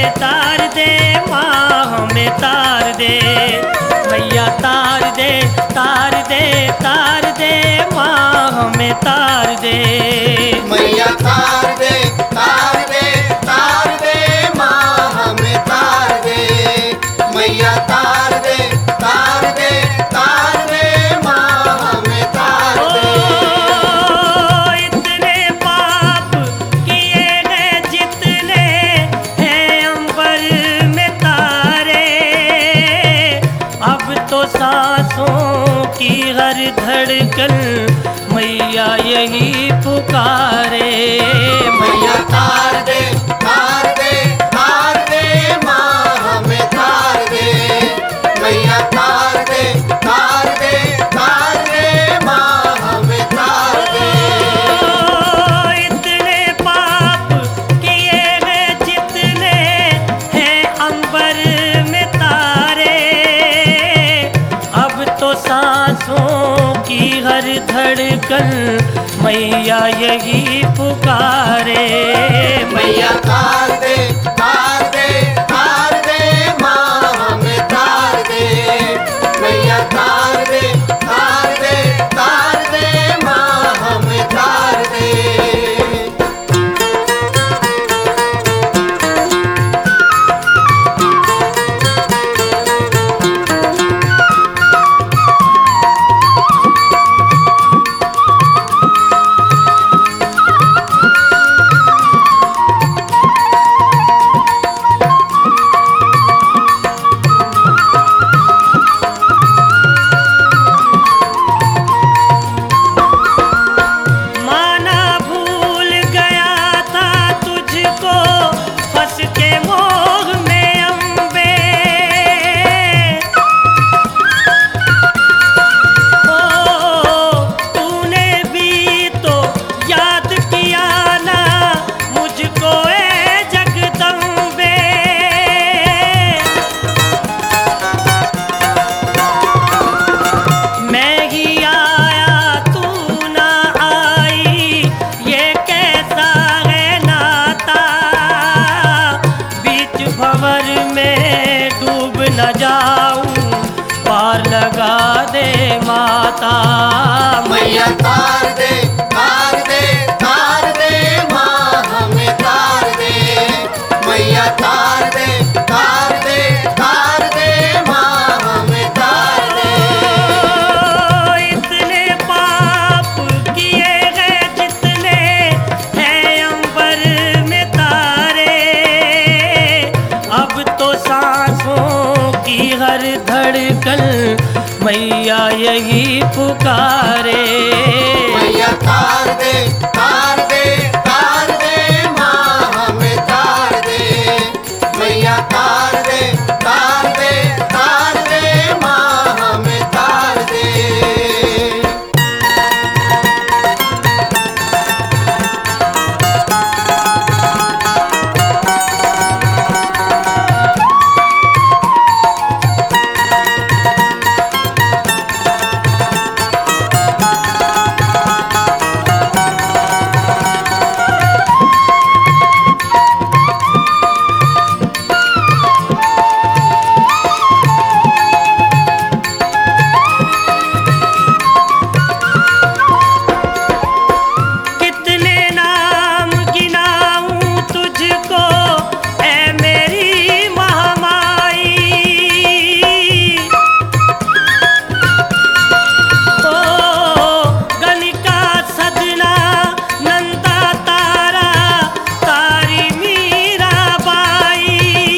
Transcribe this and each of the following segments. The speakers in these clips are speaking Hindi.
तार दे माँ हमें तार दे। मैया तार दे तार दे तार दे माँ हमें तार दे। मैया तार दे तार दे तार दे माँ हमें तार दे। मैया तार दे तार दे तार दे माँ हमें तार दे। इतने पाप किए गए जितने हैं अंबर में तारे, अब तो सांसों की हर धड़कन मैया यही पुकारे। मैया तार दे तार दे तार दे माँ हमें तार दे। मैया तार दे तार दे तार दे माँ हमें तार दे। इतने पाप किए गए जितने हैं अंबर में तारे, अब तो सांसों की हर धड़कन मैया यही पुकारे। मैया तार दे तार दे तार दे माँ हमें तार दे। मैया तार दे तार दे तार दे माँ हमें तार दे। माना भूल गया था तुझको फंस के मोह में अम्बे, ओ तूने भी तो याद किया ना मुझको ए जगदम्बे। मैं ही आया तू ना आई, ये कैसा है नाता, बीच भंवर में डूब न जाऊं पार लगा दे माता। मैया तार दे तार दे तार दे माँ हमें तार दे। मैया तार दे तार दे तार दे माँ हमें तार दे। इतने पाप किए गए जितने हैं अंबर में तारे, अब तो सांसों की हर धड़कन मैया यही पुकारे। मैया तार दे तार दे तार दे माँ हमें तार दे। मैया तार दे तार दे तार दे माँ हमें तार दे। कितने नाम गिनाऊं तुझको ऐ मेरी महामाई, ओ गलिका सदना नंदा तारा तारी मीरा बाई।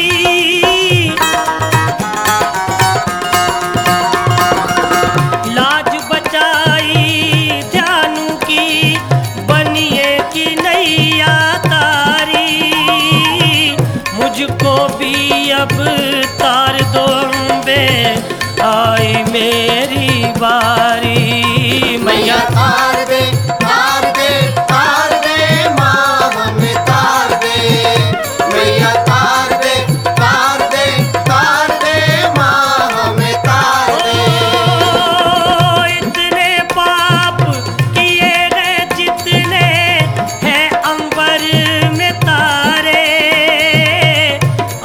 लाज बचाई जानू की बनिए की नैया तारी, मुझको भी अब तार दो अम्बे आई मेरी बारी। मैया तार दे तार दे तार दे माँ हमें तार दे। मैया तार दे तार दे तार दे माँ हमें तार दे। इतने पाप किए गए जितने हैं अंबर में तारे,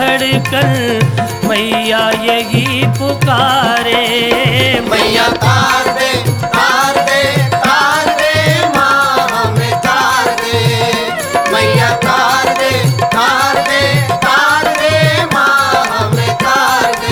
धड़कन मैया यही पुकारे। मैया तार दे तार दे तार दे माँ हमें तार दे। मैया तार दे तार दे तार दे माँ हमें तार दे।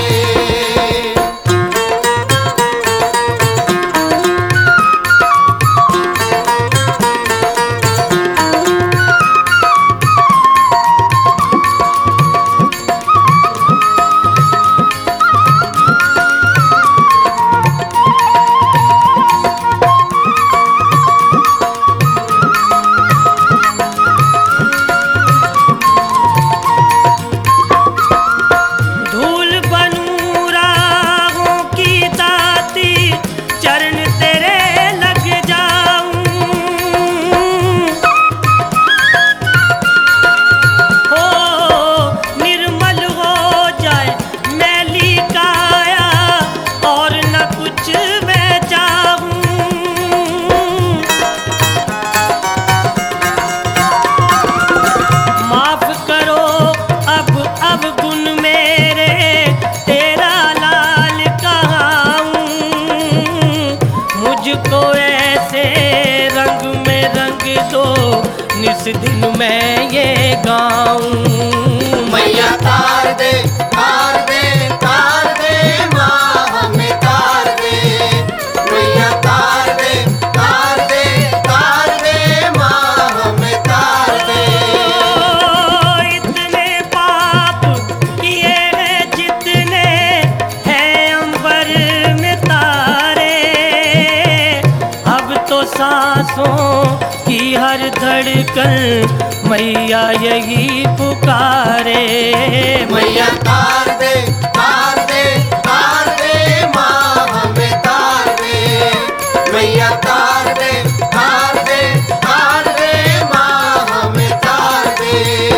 मुझको ऐसे रंग में रंग दो निस दिन मैं ये गाऊं। मैया तार दे तार दे तार दे माँ हमें तार दे। मैया तार दे तार दे तार दे माँ हमें तार दे। इतने पाप किए हैं जितने हैं अंबर में तारे, अब तो सांसों की हर धड़कन मैया यही पुकारे। मैया तार दे तार दे तार दे माँ हमें तार दे। मैया तार दे तार दे तार दे माँ हमें तार दे।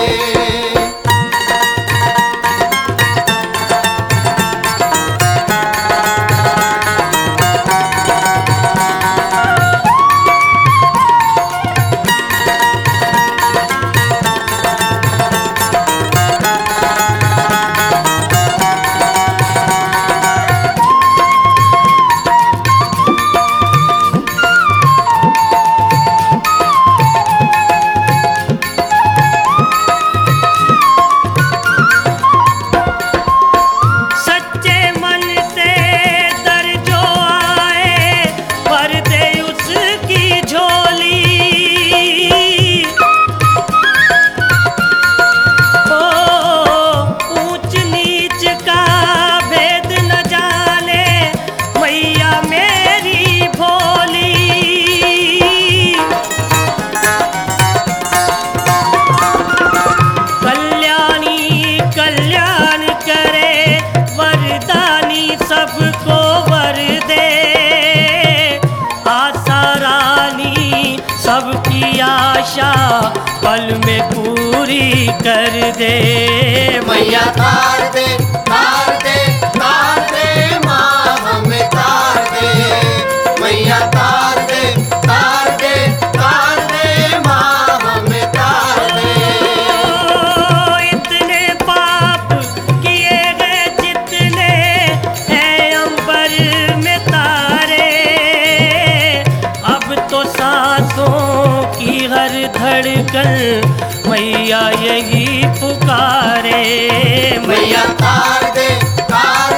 सबको वर दे आशा रानी, सबकी आशा पल में पूरी कर दे। मैया तार दे तार दे तार दे माँ हमें तार दे। मैया तार दे तार दे तार दे माँ हमें तार दे। इतने पाप किए गए जितने हैं अंबर में तारे, अब तो सांसों की हर धड़कन मैया यही पुकारे। मैया तार दे तार